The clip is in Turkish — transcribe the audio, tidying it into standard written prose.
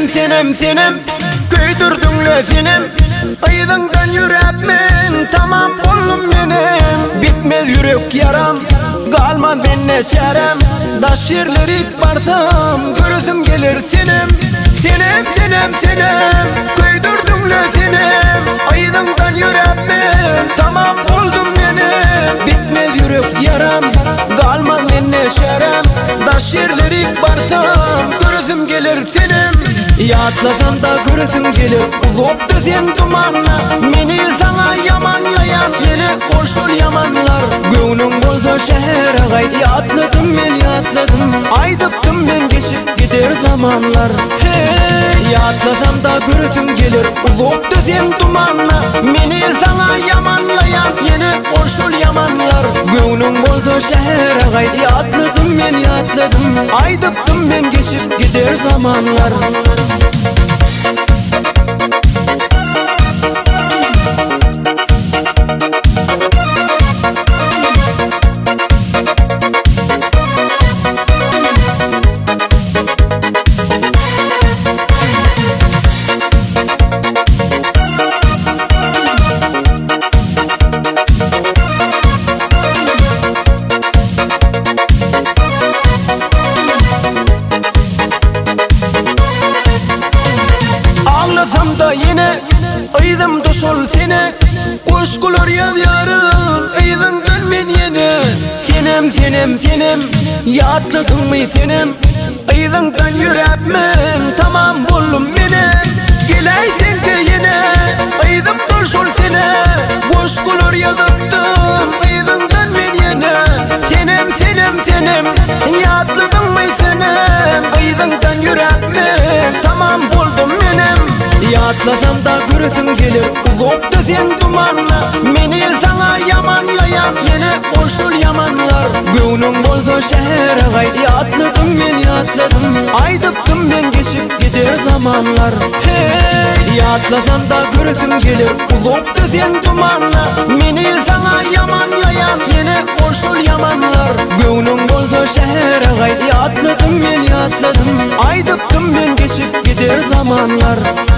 senem Köydürdün senem Aydın'dan yüreğim tamam oğlum benim Bitmez yürek yaram Kalmaz benne şerem Daş yerlerik barsam Görüsüm gelir senem Köydürdün senem Aydın'dan yüreğim tamam oldum benim Bitmez yürek yaram Kalmaz benne şerem Daş yerlerik barsam Görüsüm gelir senem Yatlasam da görüsüm gelir Uzakta sen dumanla Meni sana yamanlayan Yeni koşul yamanlar Göğnüm bolsa şehre gayt Yatladım ben yatladım Aydıptım ben geçip gider zamanlar Hey Yatlasam da görüsüm gelir Uzakta sen dumanla Meni sana yamanlayan Yeni koşul yamanlar Göğnüm bolsa şehre gayt Yatladım ben yatladım Aydıptım ben geçip gider zamanlar Ağlasam da yine Aydım düşol seni Kuşkular yavyarım Aydıngdan ben yine Senem Yatladın mı senem Aydıngdan yüreğim tamam oğlum benim Geleysen de yine Aydım düşol seni Kuşkular yavyarım Aydıngdan ben yine Senem Yatladın mı senem Aydıngdan yüreğim tamam oldum benim Yatlasam da görüsüm gelir Uzakta sen dumanla Meni sana yamanlayan Yeni koşul yamanlar Göğnüm bolsa şehre gayt Yatladım ben yatladım Aydıptım ben geçip gider zamanlar Hey Yatlasam da görüsüm gelir Uzakta sen dumanla Meni sana yamanlayan Yeni koşul yamanlar Göğnüm bolsa şehre gayt Yatladım ben yatladım Aydıptım ben geçip gider zamanlar